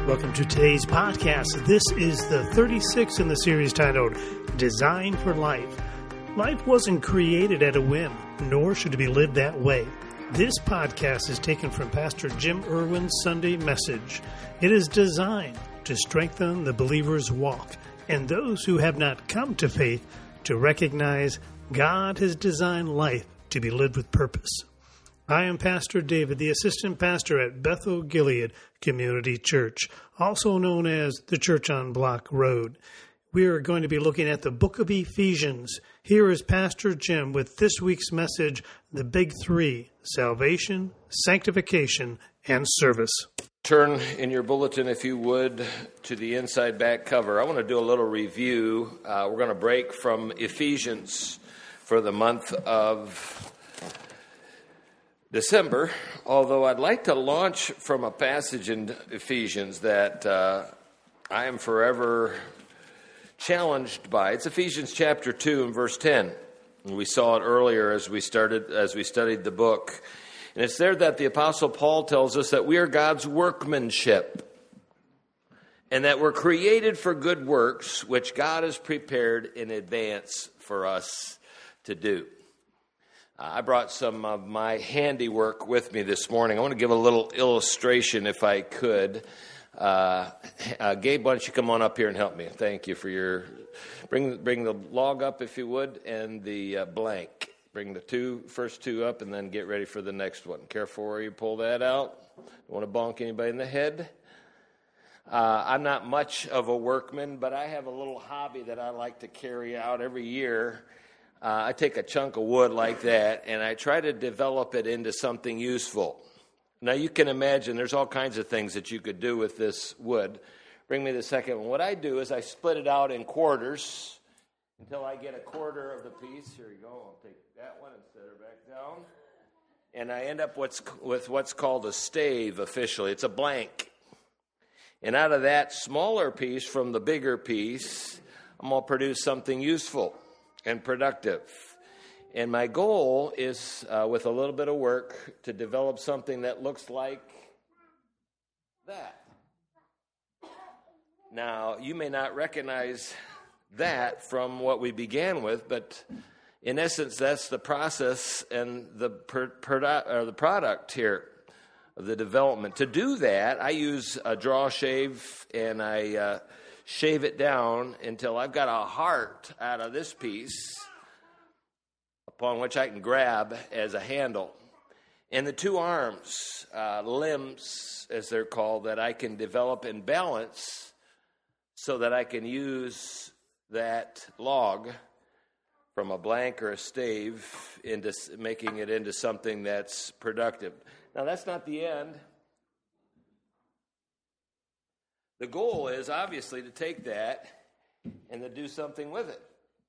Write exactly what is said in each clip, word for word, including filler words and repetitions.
Welcome to today's podcast. This is the thirty-sixth in the series titled Design for Life. Life wasn't created at a whim, nor should it be lived that way. This podcast is taken from Pastor Jim Irwin's Sunday message. It is designed to strengthen the believer's walk and those who have not come to faith to recognize God has designed life to be lived with purpose. I am Pastor David, the assistant pastor at Bethel Gilead Community Church, also known as the Church on Block Road. We are going to be looking at the book of Ephesians. Here is Pastor Jim with this week's message, the big three: salvation, sanctification, and service. Turn in your bulletin, if you would, to the inside back cover. I want to do a little review. Uh, we're going to break from Ephesians for the month of December, although I'd like to launch from a passage in Ephesians that uh, I am forever challenged by. It's Ephesians chapter two and verse ten. And we saw it earlier as we started as we studied the book. And it's there that the Apostle Paul tells us that we are God's workmanship and that we're created for good works, which God has prepared in advance for us to do. I brought some of my handiwork with me this morning. I want to give a little illustration, if I could. Uh, uh, Gabe, why don't you come on up here and help me? Thank you for your... Bring, bring the log up, if you would, and the uh, blank. Bring the two first two up, and then get ready for the next one. Careful where you pull that out. Don't want to bonk anybody in the head. Uh, I'm not much of a workman, but I have a little hobby that I like to carry out every year. Uh, I take a chunk of wood like that, and I try to develop it into something useful. Now, you can imagine there's all kinds of things that you could do with this wood. Bring me the second one. What I do is I split it out in quarters until I get a quarter of the piece. Here you go. I'll take that one and set her back down. And I end up what's, with what's called a stave officially. It's a blank. And out of that smaller piece from the bigger piece, I'm going to produce something useful and productive. And my goal is, uh, with a little bit of work, to develop something that looks like that. Now, you may not recognize that from what we began with, but in essence, that's the process and the per, produ- or the product here of the development. To do that, I use a draw shave, and I uh, shave it down until I've got a heart out of this piece upon which I can grab as a handle. And the two arms, uh, limbs, as they're called, that I can develop and balance so that I can use that log from a blank or a stave into making it into something that's productive. Now, that's not the end. The goal is obviously to take that and to do something with it.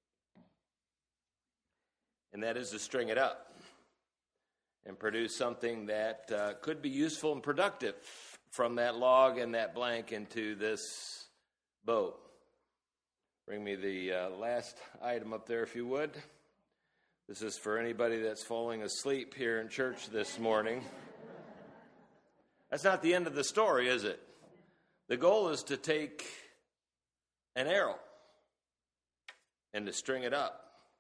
And that is to string it up and produce something that uh, could be useful and productive from that log and that blank into this boat. Bring me the uh, last item up there, if you would. This is for anybody that's falling asleep here in church this morning. That's not the end of the story, is it? The goal is to take an arrow and to string it up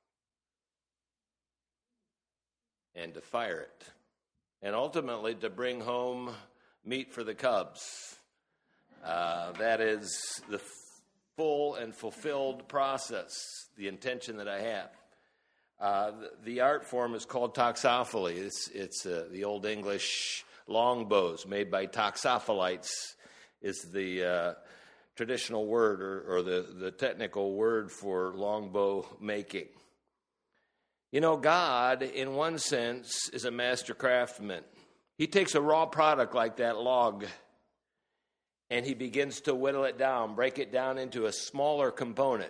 and to fire it, and ultimately to bring home meat for the cubs. Uh, that is the full and fulfilled process, the intention that I have. Uh, the, the art form is called toxophily. It's, it's uh, the Old English longbows made by toxophilites is the uh, traditional word or, or the, the technical word for longbow making. You know, God, in one sense, is a master craftsman. He takes a raw product like that log, and he begins to whittle it down, break it down into a smaller component,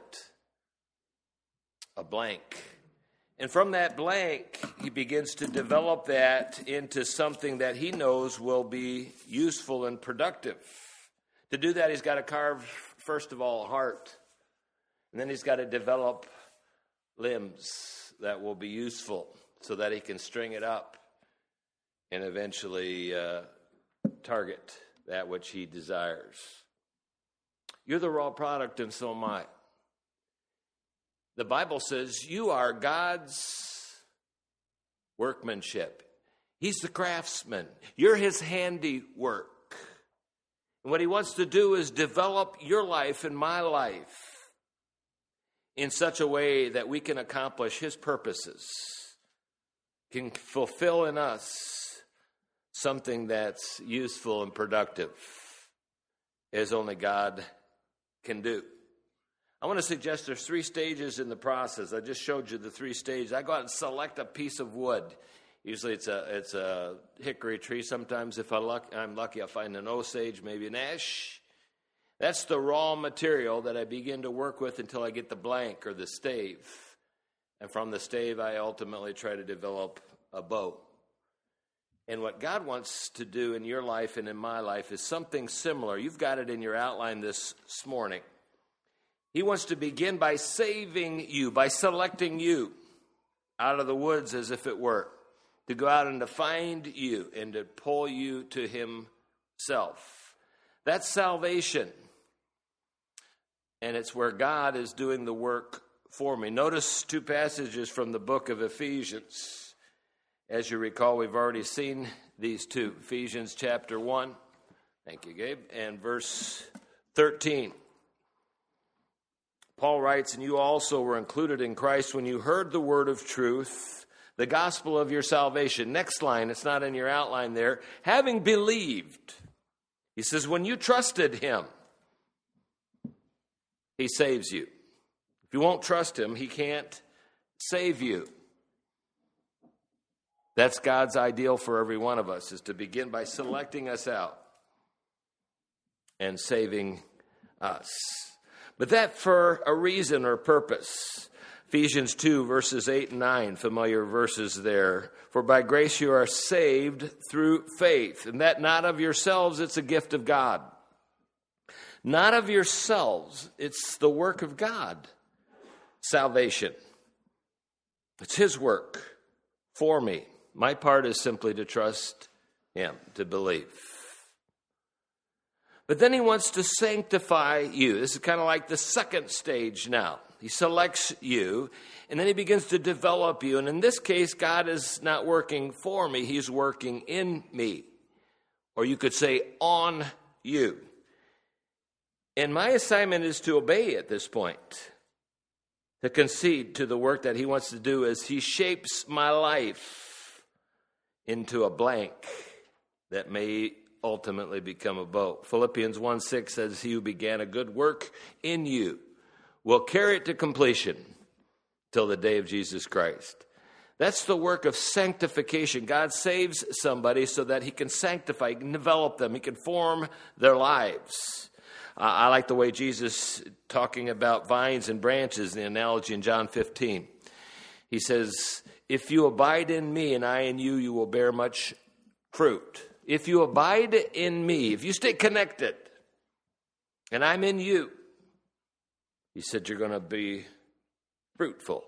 a blank. And from that blank, he begins to develop that into something that he knows will be useful and productive. To do that, he's got to carve, first of all, a heart. And then he's got to develop limbs that will be useful so that he can string it up and eventually uh, target that which he desires. You're the raw product, and so am I. The Bible says you are God's workmanship. He's the craftsman. You're his handiwork. And what he wants to do is develop your life and my life in such a way that we can accomplish his purposes, can fulfill in us something that's useful and productive, as only God can do. I want to suggest there's three stages in the process. I just showed you the three stages. I go out and select a piece of wood. Usually it's a it's a hickory tree. Sometimes if I luck, I'm lucky, I'll find an Osage, maybe an ash. That's the raw material that I begin to work with until I get the blank or the stave. And from the stave, I ultimately try to develop a bow. And what God wants to do in your life and in my life is something similar. You've got it in your outline this morning. He wants to begin by saving you, by selecting you out of the woods as if it were, to go out and to find you and to pull you to himself. That's salvation. And it's where God is doing the work for me. Notice two passages from the book of Ephesians. As you recall, we've already seen these two. Ephesians chapter one, thank you, Gabe, and verse thirteen. Paul writes, and you also were included in Christ when you heard the word of truth, the gospel of your salvation. Next line, it's not in your outline there. Having believed. He says, when you trusted him, he saves you. If you won't trust him, he can't save you. That's God's ideal for every one of us, is to begin by selecting us out and saving us. But that for a reason or purpose. Ephesians two, verses eight and nine, familiar verses there. For by grace you are saved through faith, and that not of yourselves, it's a gift of God. Not of yourselves, it's the work of God. Salvation. It's his work for me. My part is simply to trust him, to believe. But then he wants to sanctify you. This is kind of like the second stage now. He selects you, and then he begins to develop you. And in this case, God is not working for me. He's working in me. Or you could say on you. And my assignment is to obey at this point, to concede to the work that he wants to do as he shapes my life into a blank that may ultimately become a bow. Philippians one six says, he who began a good work in you will carry it to completion till the day of Jesus Christ. That's the work of sanctification. God saves somebody so that he can sanctify, he can develop them, he can form their lives. Uh, I like the way Jesus, talking about vines and branches, the analogy in John fifteen. He says, if you abide in me and I in you, you will bear much fruit. If you abide in me, if you stay connected, and I'm in you, he said you're going to be fruitful.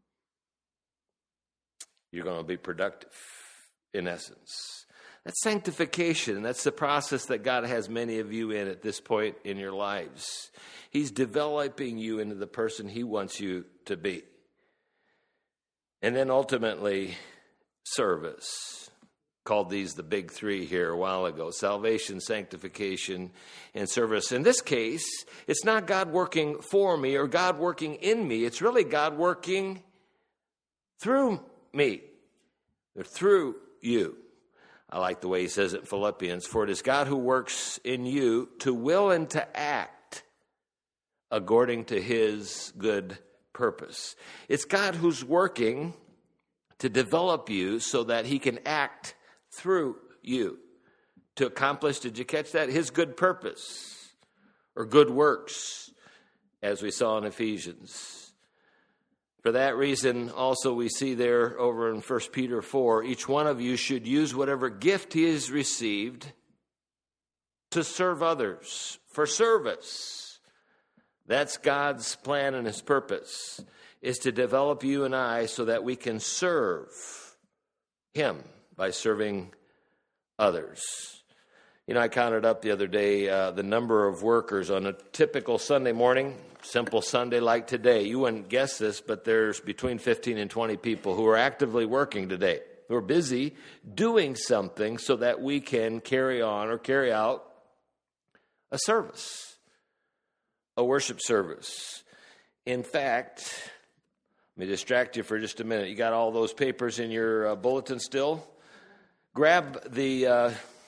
You're going to be productive, in essence. That's sanctification. That's the process that God has many of you in at this point in your lives. He's developing you into the person he wants you to be. And then ultimately, service. Called these the big three here a while ago. Salvation, sanctification, and service. In this case, it's not God working for me or God working in me. It's really God working through me or through you. I like the way he says it in Philippians. For it is God who works in you to will and to act according to his good purpose. It's God who's working to develop you so that he can act through you to accomplish, did you catch that? His good purpose or good works, as we saw in Ephesians. For that reason, also we see there over in First Peter four, each one of you should use whatever gift he has received to serve others, for service. That's God's plan and his purpose, is to develop you and I so that we can serve him by serving others. You know, I counted up the other day uh, the number of workers on a typical Sunday morning, simple Sunday like today. You wouldn't guess this, but there's between fifteen and twenty people who are actively working today, who are busy doing something so that we can carry on or carry out a service, a worship service. In fact, let me distract you for just a minute. You got all those papers in your uh, bulletin still? Grab the... Uh,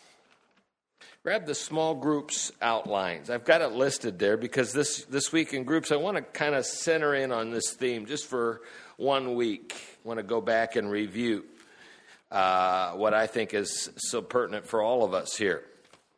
Grab the small groups outlines. I've got it listed there because this, this week in groups, I want to kind of center in on this theme just for one week. I want to go back and review uh, what I think is so pertinent for all of us here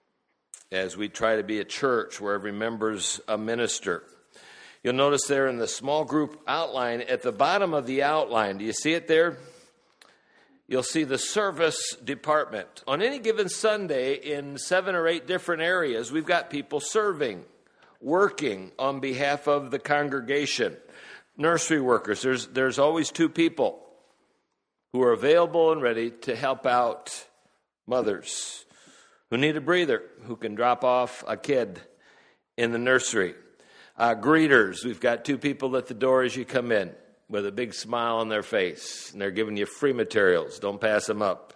as we try to be a church where every member's a minister. You'll notice there in the small group outline, at the bottom of the outline, do you see it there? You'll see the service department. On any given Sunday in seven or eight different areas, we've got people serving, working on behalf of the congregation. Nursery workers, there's, there's always two people who are available and ready to help out mothers who need a breather, who can drop off a kid in the nursery. Uh, greeters, we've got two people at the door as you come in, with a big smile on their face, and they're giving you free materials. Don't pass them up.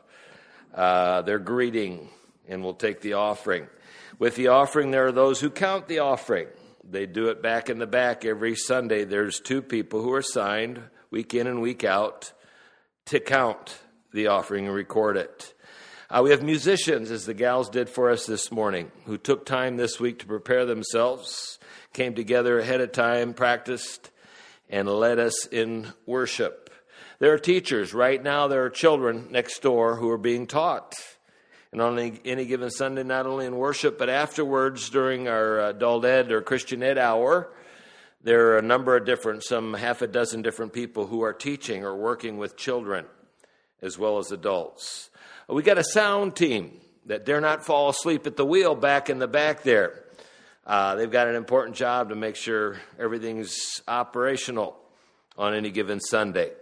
Uh, they're greeting, and we'll take the offering. With the offering, there are those who count the offering. They do it back in the back every Sunday. There's two people who are assigned week in and week out to count the offering and record it. Uh, we have musicians, as the gals did for us this morning, who took time this week to prepare themselves, came together ahead of time, practiced, and led us in worship. There are teachers. Right now, there are children next door who are being taught. And on any, any given Sunday, not only in worship, but afterwards during our adult ed or Christian ed hour, there are a number of different, some half a dozen different people who are teaching or working with children as well as adults. We got a sound team that dare not fall asleep at the wheel back in the back there. Uh, they've got an important job to make sure everything's operational on any given Sunday.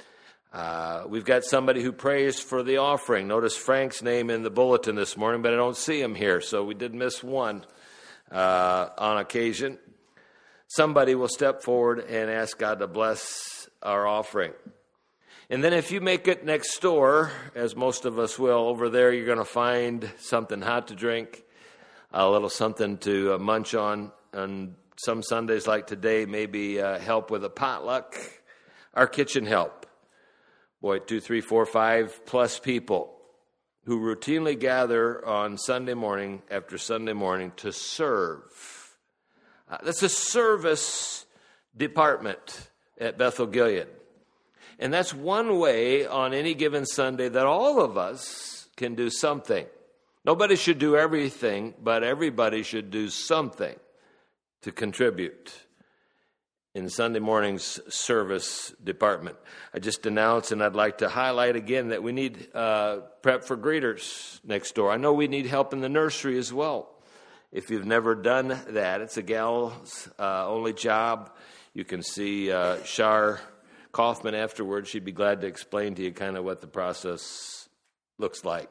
Uh, we've got somebody who prays for the offering. Notice Frank's name in the bulletin this morning, but I don't see him here, so we did miss one uh, on occasion. Somebody will step forward and ask God to bless our offering. And then if you make it next door, as most of us will, over there you're going to find something hot to drink, a little something to uh, munch on, and some Sundays like today, maybe uh, help with a potluck. Our kitchen help. Boy, two, three, four, five plus people who routinely gather on Sunday morning after Sunday morning to serve. Uh, that's a service department at Bethel Gilead. And that's one way on any given Sunday that all of us can do something. Nobody should do everything, but everybody should do something to contribute in Sunday morning's service department. I just announced, and I'd like to highlight again, that we need uh, prep for greeters next door. I know we need help in the nursery as well. If you've never done that, it's a gal's uh, only job. You can see uh, Shar Kaufman afterwards. She'd be glad to explain to you kind of what the process looks like.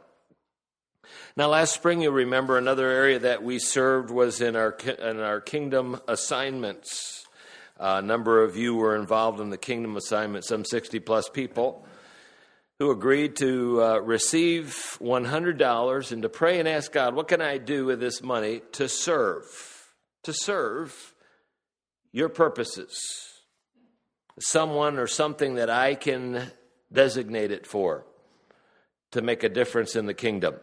Now, last spring, you'll remember another area that we served was in our in our kingdom assignments. Uh, a number of you were involved in the kingdom assignment, some sixty plus people, who agreed to uh, receive one hundred dollars and to pray and ask God, what can I do with this money to serve, to serve your purposes? Someone or something that I can designate it for to make a difference in the kingdom.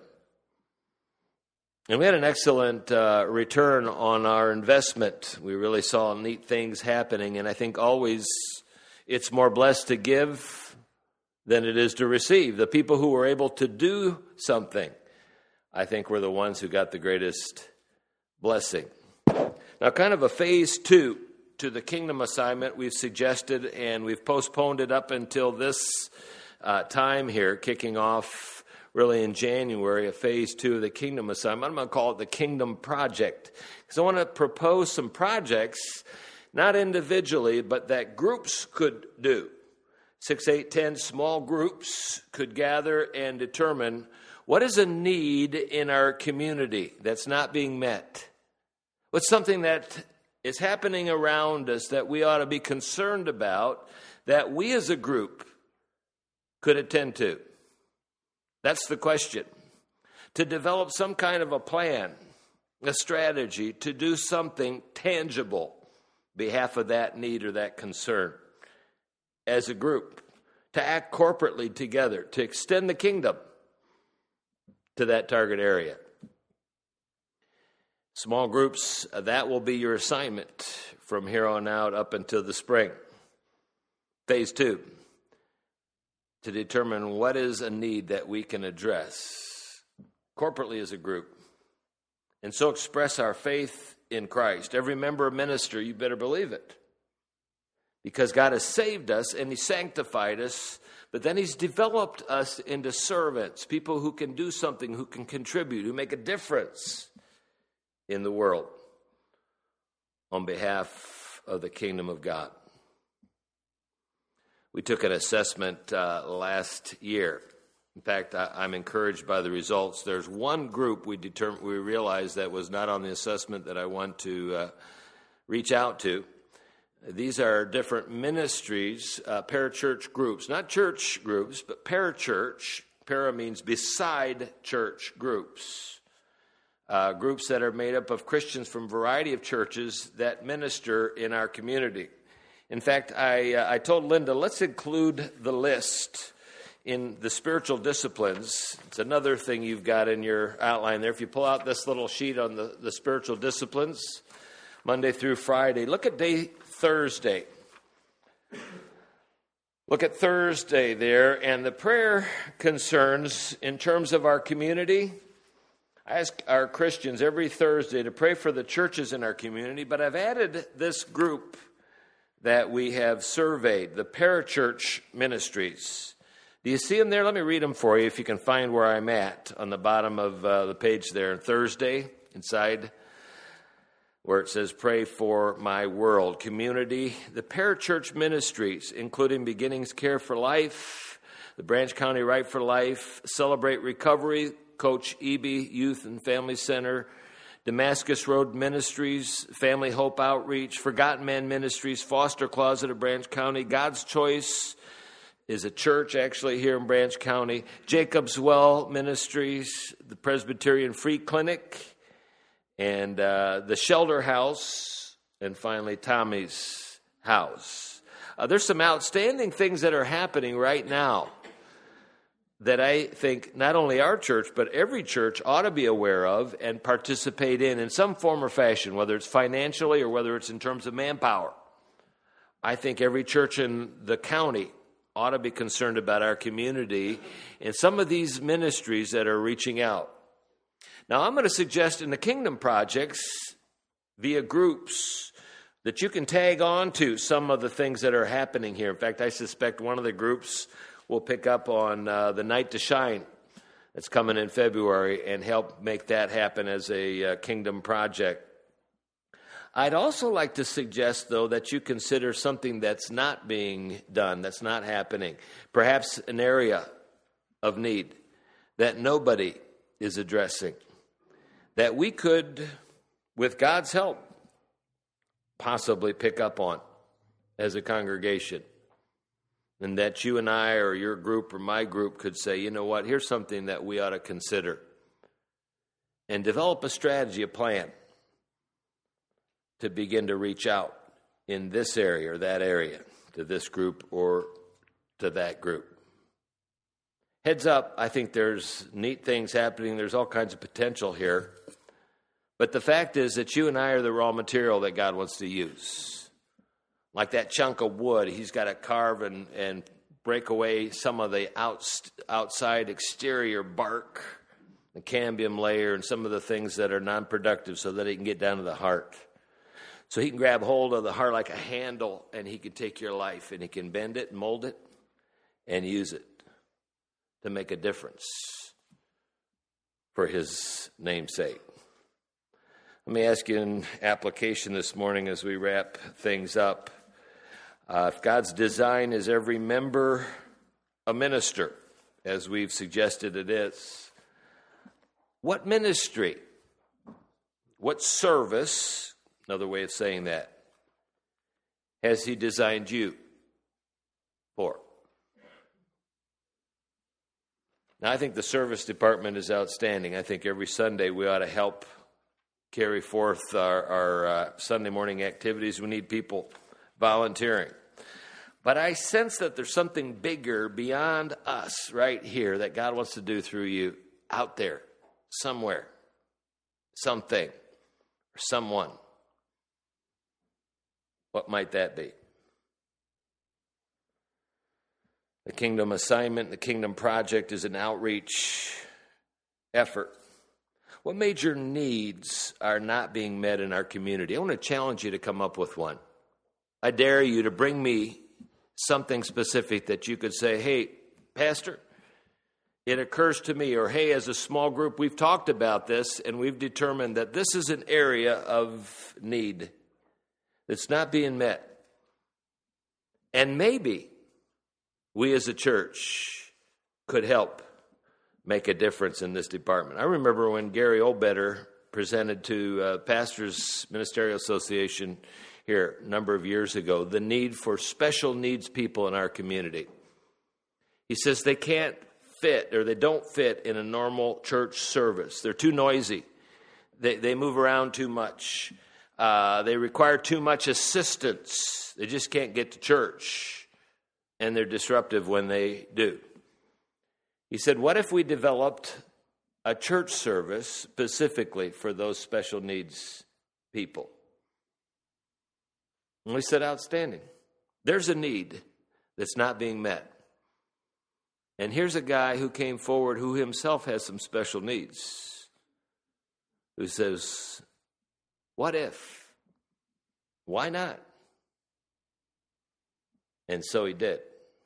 And we had an excellent uh, return on our investment. We really saw neat things happening, and I think always it's more blessed to give than it is to receive. The people who were able to do something, I think, were the ones who got the greatest blessing. Now, kind of a phase two to the kingdom assignment we've suggested, and we've postponed it up until this uh, time here, kicking off really in January, a phase two of the kingdom assignment. I'm going to call it the Kingdom Project, because I want to propose some projects, not individually, but that groups could do. Six, eight, ten small groups could gather and determine What is a need in our community that's not being met? What's something that is happening around us that we ought to be concerned about, that we as a group could attend to? That's the question. To develop some kind of a plan, a strategy to do something tangible on behalf of that need or that concern as a group, to act corporately together, to extend the kingdom to that target area. Small groups, that will be your assignment from here on out up until the spring. Phase two, to determine what is a need that we can address corporately as a group, and so express our faith in Christ. Every member of ministry, you better believe it, because God has saved us and He sanctified us, but then He's developed us into servants, people who can do something, who can contribute, who make a difference in the world on behalf of the kingdom of God. We took an assessment uh, last year. In fact, I, I'm encouraged by the results. There's one group we determined, we realized that was not on the assessment that I want to uh, reach out to. These are different ministries, uh, parachurch groups, not church groups, but parachurch. Para means beside church groups. Uh, groups that are made up of Christians from a variety of churches that minister in our community. In fact, I, uh, I told Linda, let's include the list in the spiritual disciplines. It's another thing you've got in your outline there. If you pull out this little sheet on the, the spiritual disciplines, Monday through Friday, look at day Thursday. Look at Thursday there, and the prayer concerns in terms of our community. I ask our Christians every Thursday to pray for the churches in our community, but I've added this group that we have surveyed, the parachurch ministries. Do you see them there? Let me read them for you if you can find where I'm at on the bottom of uh, the page there. Thursday, inside where it says, pray for my world. Community, the parachurch ministries, including Beginnings Care for Life, the Branch County Right for Life, Celebrate Recovery, Coach Eby Youth and Family Center, Damascus Road Ministries, Family Hope Outreach, Forgotten Man Ministries, Foster Closet of Branch County, God's Choice is a church actually here in Branch County, Jacob's Well Ministries, the Presbyterian Free Clinic, and uh, the Shelter House, and finally Tommy's House. Uh, there's some outstanding things that are happening right now that I think not only our church, but every church ought to be aware of and participate in in some form or fashion, whether it's financially or whether it's in terms of manpower. I think every church in the county ought to be concerned about our community and some of these ministries that are reaching out. Now, I'm going to suggest in the Kingdom Projects, via groups, that you can tag on to some of the things that are happening here. In fact, I suspect one of the groups will pick up on uh, the Night to Shine that's coming in February and help make that happen as a uh, kingdom project. I'd also like to suggest, though, that you consider something that's not being done, that's not happening. Perhaps an area of need that nobody is addressing, that we could, with God's help, possibly pick up on as a congregation. And that you and I or your group or my group could say, you know what, here's something that we ought to consider. And develop a strategy, a plan to begin to reach out in this area or that area to this group or to that group. Heads up, I think there's neat things happening. There's all kinds of potential here. But the fact is that you and I are the raw material that God wants to use. Like that chunk of wood, he's got to carve and, and break away some of the out, outside exterior bark, the cambium layer, and some of the things that are non-productive so that he can get down to the heart. So he can grab hold of the heart like a handle, and he can take your life, and he can bend it, mold it, and use it to make a difference for his name's sake. Let me ask you in application this morning as we wrap things up. Uh, if God's design is every member a minister, as we've suggested it is, What ministry, what service, another way of saying that, has he designed you for? Now, I think the service department is outstanding. I think every Sunday we ought to help carry forth our, our uh, Sunday morning activities. We need people volunteering. But I sense that there's something bigger beyond us right here that God wants to do through you out there, somewhere, something, or someone. What might that be? The Kingdom Assignment, the Kingdom Project is an outreach effort. What major needs are not being met in our community? I want to challenge you to come up with one. I dare you to bring me something specific that you could say, hey, Pastor, it occurs to me, or hey, as a small group, we've talked about this and we've determined that this is an area of need that's not being met. And maybe we as a church could help make a difference in this department. I remember when Gary Olbetter presented to uh, Pastors Ministerial Association here a number of years ago the need for special needs people in our community. He says they can't fit, or they don't fit in a normal church service. They're too noisy. They, they move around too much. Uh, they require too much assistance. They just can't get to church. And they're disruptive when they do. He said, what if we developed a church service specifically for those special needs people? And we said, outstanding. There's a need that's not being met. And here's a guy who came forward who himself has some special needs, who says, what if? Why not? And so he did.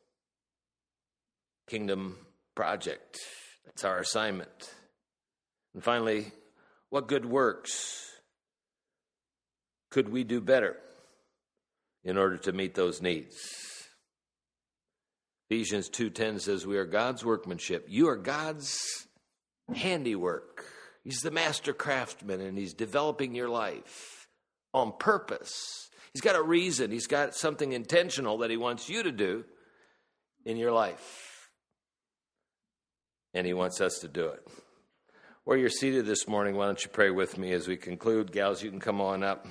Kingdom Project. That's our assignment. And finally, what good works could we do better in order to meet those needs? Ephesians two ten says we are God's workmanship. You are God's handiwork. He's the master craftsman, and he's developing your life on purpose. He's got a reason. He's got something intentional that he wants you to do in your life. And he wants us to do it. Where you're seated this morning, why don't you pray with me as we conclude? Gals, you can come on up.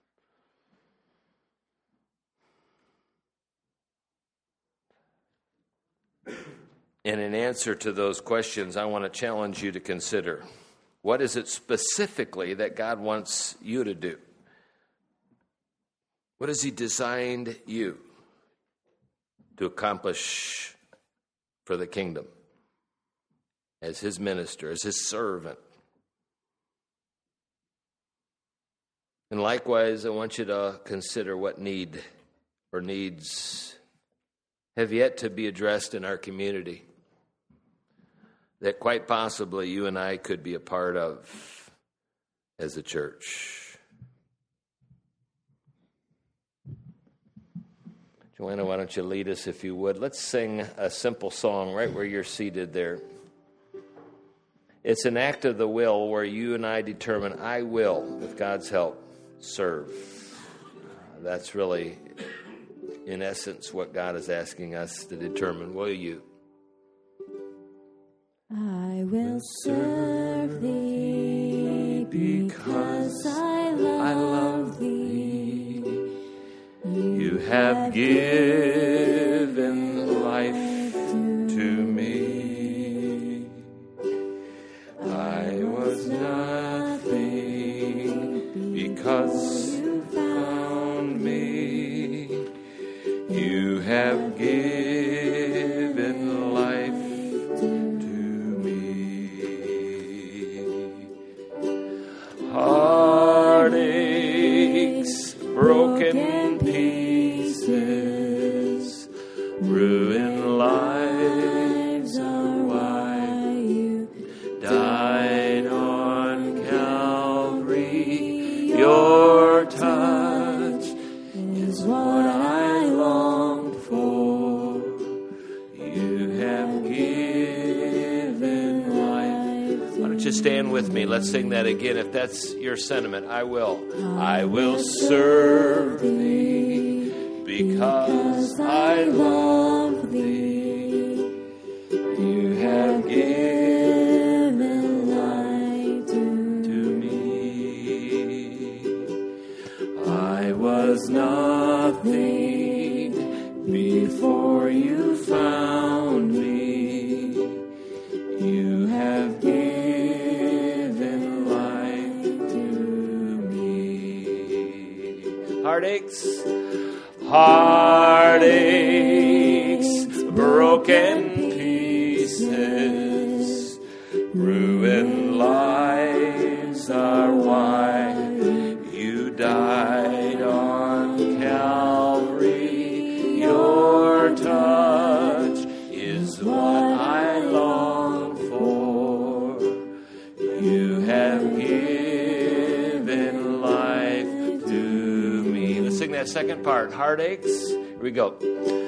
And in answer to those questions, I want to challenge you to consider, what is it specifically that God wants you to do? What has he designed you to accomplish for the kingdom? As his minister, as his servant. And likewise, I want you to consider what need or needs have yet to be addressed in our community that quite possibly you and I could be a part of as a church. Joanna, why don't you lead us if you would? Let's sing a simple song right where you're seated there. It's an act of the will where you and I determine, I will, with God's help, serve. That's really, in essence, what God is asking us to determine. Will you? I will serve thee because I love, I love thee. You have given life to me. I was nothing because you found me. You have given life to me. Heartaches, broken pieces, ruined lives are why you died on Calvary. Your touch is what I longed for. You have given life. Why don't you stand with me? Let's sing that again. If that's your sentiment, I will. I will serve thee because I love thee. You have given life to me. I was nothing before you found me. You have given life to me. Heartaches, heartaches, broken pieces, ruined lives are why you died on Calvary. Your touch is what I long for. You have given life to me. Let's sing that second part. Heartaches. Here we go.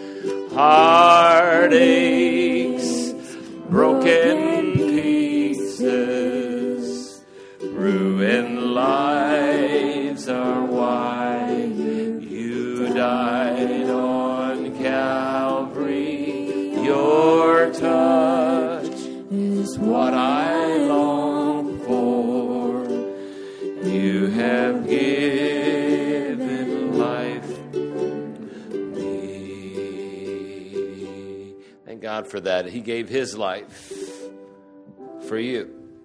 Heartaches, broken pieces, ruined lives are why you died on Calvary. Your touch is what I long for. You have given life me. Thank God for that. He gave his life for you.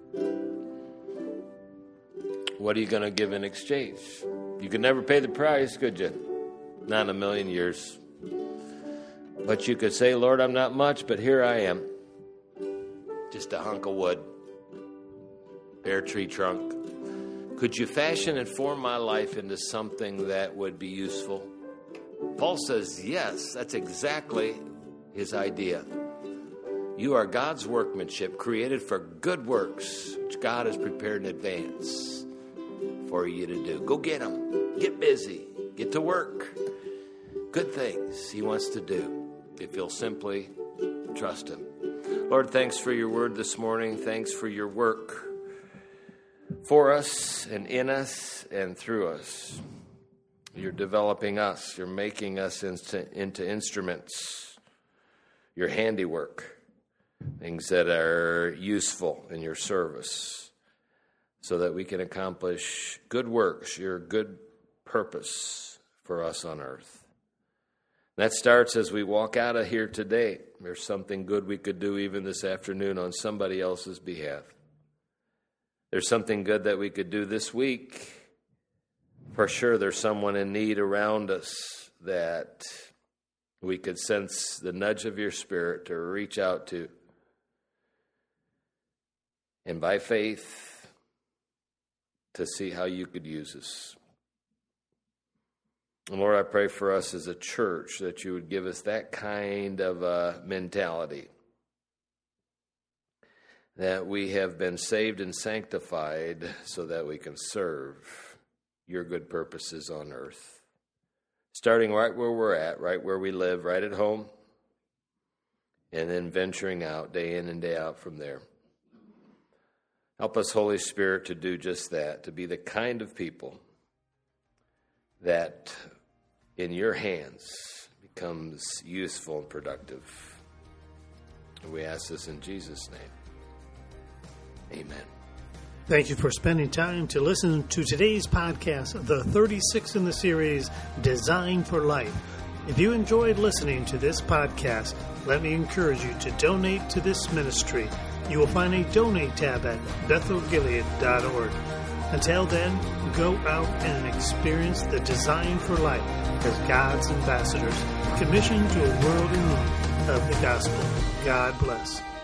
What are you going to give in exchange? You could never pay the price, could you? Not in a million years. But you could say, Lord, I'm not much, but here I am. Just a hunk of wood. Bare tree trunk. Could you fashion and form my life into something that would be useful? Paul says, yes, that's exactly his idea. You are God's workmanship, created for good works, which God has prepared in advance for you to do. Go get them. Get busy. Get to work. Good things he wants to do if you'll simply trust him. Lord, thanks for your word this morning. Thanks for your work for us and in us and through us. You're developing us. You're making us into, into instruments. Your handiwork. Things that are useful in your service so that we can accomplish good works, your good purpose for us on earth. That starts as we walk out of here today. There's something good we could do even this afternoon on somebody else's behalf. There's something good that we could do this week. For sure, there's someone in need around us that we could sense the nudge of your Spirit to reach out to. And by faith, to see how you could use us. And Lord, I pray for us as a church that you would give us that kind of uh, mentality. That we have been saved and sanctified so that we can serve your good purposes on earth. Starting right where we're at, right where we live, right at home. And then venturing out day in and day out from there. Help us, Holy Spirit, to do just that, to be the kind of people that in your hands becomes useful and productive. And we ask this in Jesus' name. Amen. Thank you for spending time to listen to today's podcast, the thirty-sixth in the series, Design for Life. If you enjoyed listening to this podcast, let me encourage you to donate to this ministry. You will find a donate tab at bethel gilead dot org. Until then, go out and experience the design for life as God's ambassadors, commissioned to a world in need of the gospel. God bless.